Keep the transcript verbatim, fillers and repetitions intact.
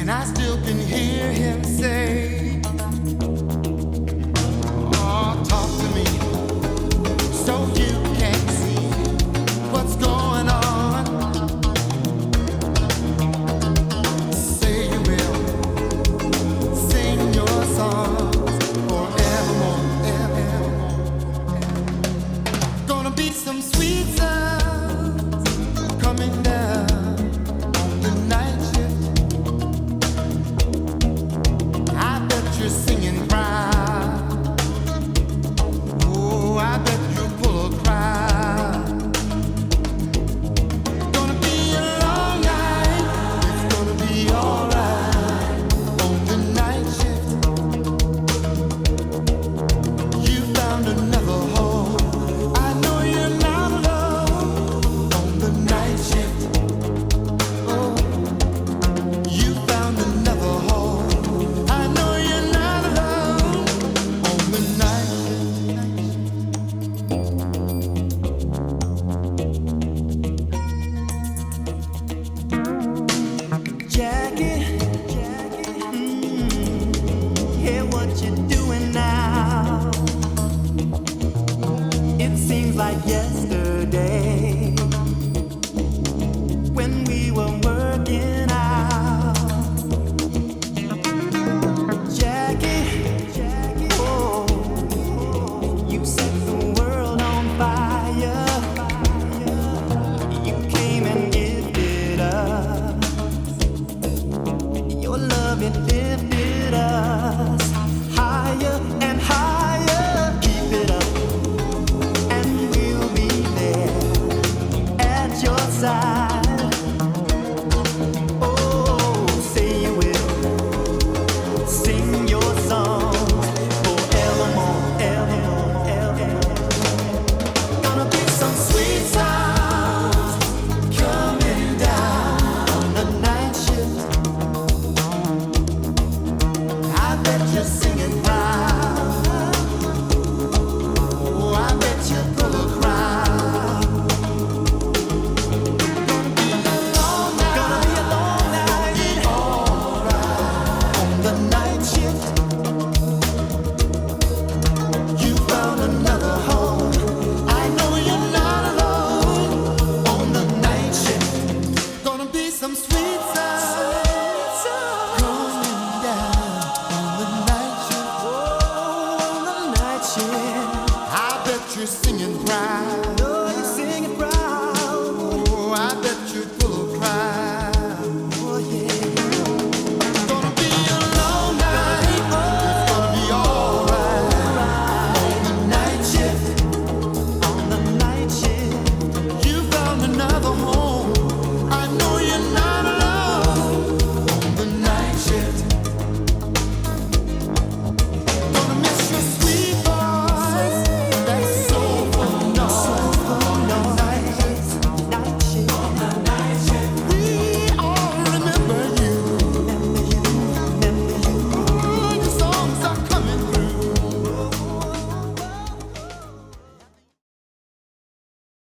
I still can hear him say, oh, talk to me so you can see what's going on. Say you will sing your songs forevermore, evermore. Gonna be some sweet sounds coming down. Singing crowd, oh, I bet you'll pull a crowd. Gonna be a long night, it's gonna be alright on the night shift. You found another home, I know you're not alone on the night shift. Oh, you found another home. Jackie, Jackie, mm, hear what you're doing now. It seems like yesterday when we were working out. Jackie, Jackie, oh, you set the world on fire. You came and gifted us. Your love, it lifted up.